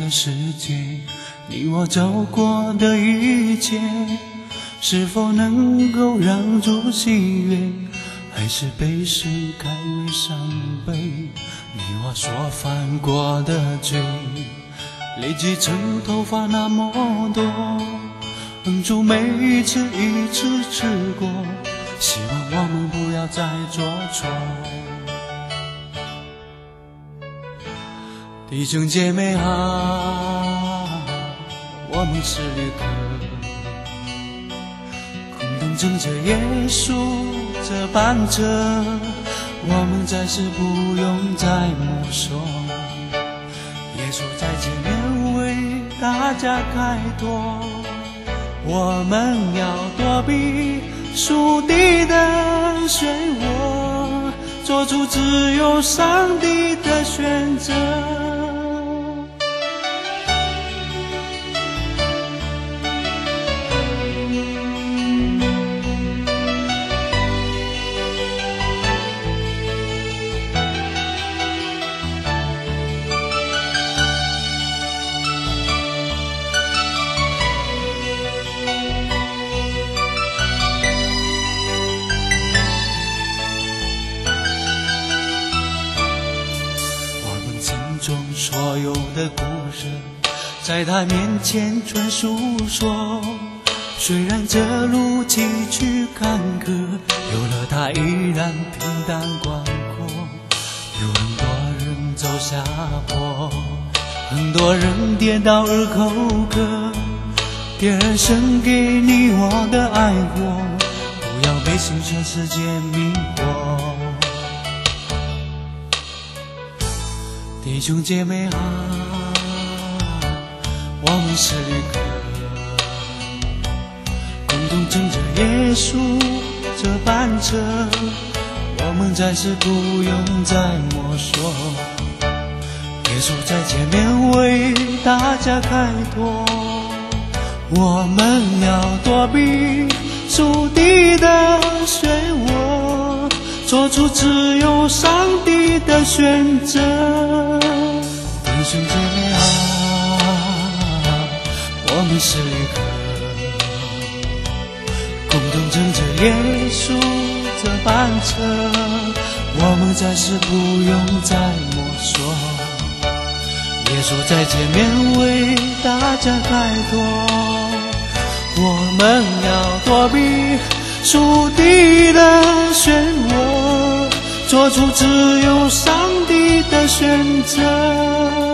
个世界，你我走过的一切，是否能够让出喜悦，还是被事改为伤悲？你我所犯过的罪，累积成头发那么多，恨出每一次吃过，希望我们不要再做错。弟兄姐妹好，我们是旅客，共同乘着耶稣这班车，我们暂时不用再摸索，耶稣在前面为大家开拓，我们要躲避属地的漩涡，做出只有上帝的选择。所有的故事在他面前全诉说，虽然这路崎岖坎坷，有了他依然平淡广阔。有很多人走下坡，很多人跌倒而口渴，点燃神给你我的爱火，不要被心酸世界迷惑。弟兄姐妹好，我们是旅客，共同乘着耶稣这班车，我们暂时不用再摸索，耶稣在前面为大家开拓，我们要躲避属地的漩涡，做出只有上帝的选择。弟兄姐妹好，我们是旅客，共同乘着耶稣这班车，我们暂时不用再摸索，耶稣在前面为大家开拓，我们要躲避属地的漩涡，做出只有上帝的选择。